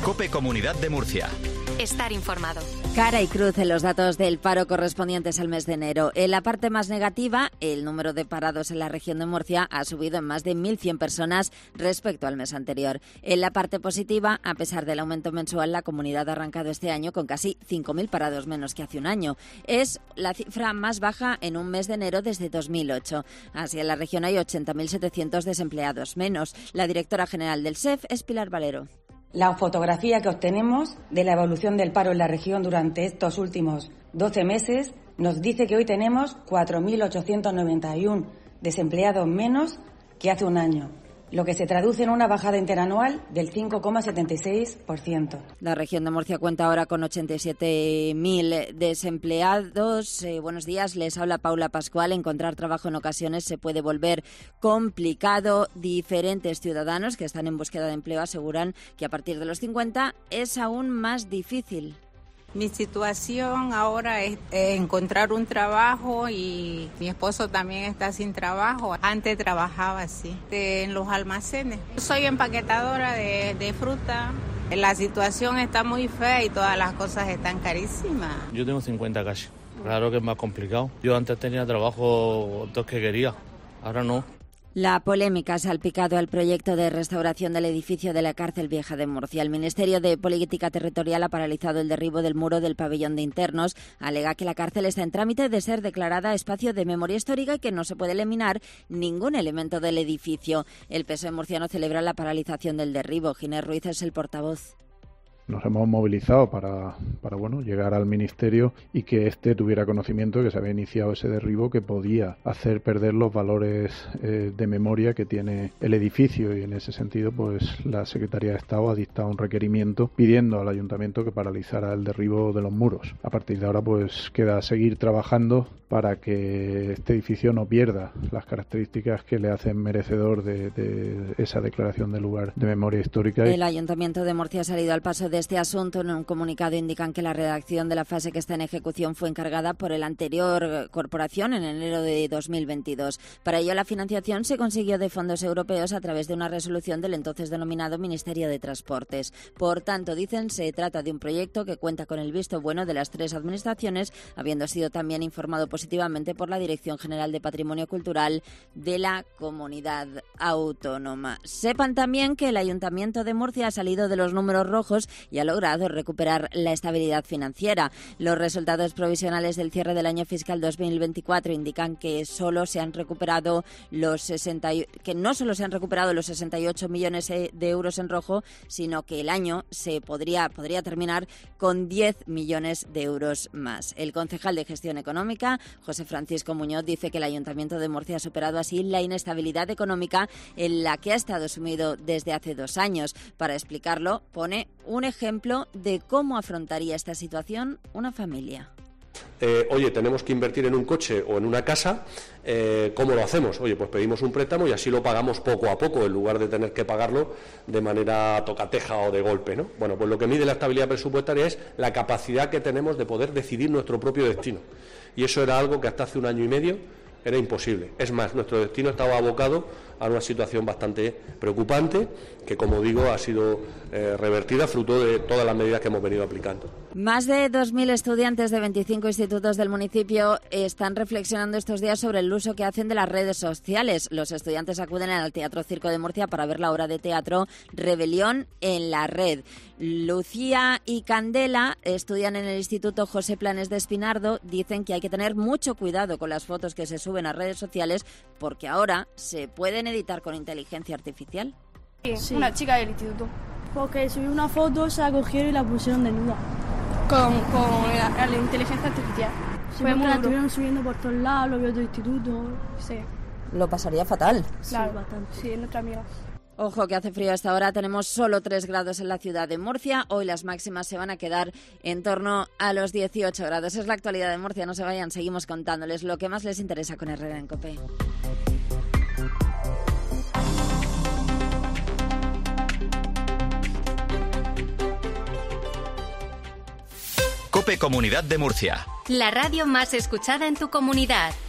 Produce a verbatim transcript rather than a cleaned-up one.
COPE Comunidad de Murcia. Estar informado. Cara y cruz en los datos del paro correspondientes al mes de enero. En la parte más negativa, el número de parados en la región de Murcia ha subido en más de mil cien personas respecto al mes anterior. En la parte positiva, a pesar del aumento mensual, la comunidad ha arrancado este año con casi cinco mil parados menos que hace un año. Es la cifra más baja en un mes de enero desde dos mil ocho. Así, en la región hay ochenta mil setecientos desempleados menos. La directora general del S E F es Pilar Valero. La fotografía que obtenemos de la evolución del paro en la región durante estos últimos doce meses nos dice que hoy tenemos cuatro mil ochocientos noventa y uno desempleados menos que hace un año, lo que se traduce en una bajada interanual del cinco coma setenta y seis por ciento. La región de Murcia cuenta ahora con ochenta y siete mil desempleados. Eh, buenos días, les habla Paula Pascual. Encontrar trabajo en ocasiones se puede volver complicado. Diferentes ciudadanos que están en búsqueda de empleo aseguran que a partir de los cincuenta es aún más difícil. Mi situación ahora es encontrar un trabajo y mi esposo también está sin trabajo. Antes trabajaba así, en los almacenes. Soy empaquetadora de, de fruta. La situación está muy fea y todas las cosas están carísimas. Yo tengo cincuenta casi. Claro que es más complicado. Yo antes tenía trabajo dos que quería, ahora no. La polémica ha salpicado al proyecto de restauración del edificio de la Cárcel Vieja de Murcia. El Ministerio de Política Territorial ha paralizado el derribo del muro del pabellón de internos. Alega que la cárcel está en trámite de ser declarada espacio de memoria histórica y que no se puede eliminar ningún elemento del edificio. El P S O E murciano celebra la paralización del derribo. Ginés Ruiz es el portavoz. Nos hemos movilizado para, para bueno, llegar al Ministerio y que éste tuviera conocimiento de que se había iniciado ese derribo que podía hacer perder los valores eh, de memoria que tiene el edificio, y en ese sentido pues la Secretaría de Estado ha dictado un requerimiento pidiendo al Ayuntamiento que paralizara el derribo de los muros. A partir de ahora pues queda seguir trabajando para que este edificio no pierda las características que le hacen merecedor de, de esa declaración de lugar de memoria histórica. El Ayuntamiento de Murcia ha salido al paso de este asunto. En un comunicado indican que la redacción de la fase que está en ejecución fue encargada por el anterior corporación en enero de dos mil veintidós. Para ello, la financiación se consiguió de fondos europeos a través de una resolución del entonces denominado Ministerio de Transportes. Por tanto, dicen, se trata de un proyecto que cuenta con el visto bueno de las tres administraciones, habiendo sido también informado positivamente por la Dirección General de Patrimonio Cultural de la Comunidad Autónoma. Sepan también que el Ayuntamiento de Murcia ha salido de los números rojos y ha logrado recuperar la estabilidad financiera. Los resultados provisionales del cierre del año fiscal dos mil veinticuatro indican que solo se han recuperado los sesenta que no solo se han recuperado los sesenta y ocho millones de euros en rojo, sino que el año se podría podría terminar con diez millones de euros más. El concejal de Gestión Económica, José Francisco Muñoz, dice que el Ayuntamiento de Murcia ha superado así la inestabilidad económica en la que ha estado sumido desde hace dos años. Para explicarlo, pone un ejemplo de cómo afrontaría esta situación una familia. Eh, oye, tenemos que invertir en un coche o en una casa, eh, ¿cómo lo hacemos? Oye, pues pedimos un préstamo y así lo pagamos poco a poco, en lugar de tener que pagarlo de manera tocateja o de golpe, ¿no? Bueno, pues lo que mide la estabilidad presupuestaria es la capacidad que tenemos de poder decidir nuestro propio destino. Y eso era algo que hasta hace un año y medio era imposible. Es más, nuestro destino estaba abocado a una situación bastante preocupante que, como digo, ha sido eh, revertida fruto de todas las medidas que hemos venido aplicando. Más de dos mil estudiantes de veinticinco institutos del municipio están reflexionando estos días sobre el uso que hacen de las redes sociales. Los estudiantes acuden al Teatro Circo de Murcia para ver la obra de teatro Rebelión en la Red. Lucía y Candela estudian en el Instituto José Planes de Espinardo. Dicen que hay que tener mucho cuidado con las fotos que se suben a redes sociales porque ahora se pueden editar con inteligencia artificial. Sí, una chica del instituto. Porque subí una foto, se la cogieron y la pusieron desnuda. Con, con la, la inteligencia artificial. Sí, porque la estuvieron subiendo por todos lados, lo vio todo el instituto. Sí. Lo pasaría fatal. Claro, sí, bastante. Sí, nuestra amiga. Ojo que hace frío a esta hora, tenemos solo tres grados en la ciudad de Murcia. Hoy las máximas se van a quedar en torno a los dieciocho grados. Es la actualidad de Murcia, no se vayan, seguimos contándoles lo que más les interesa con Herrera en COPE. COPE Comunidad de Murcia. La radio más escuchada en tu comunidad.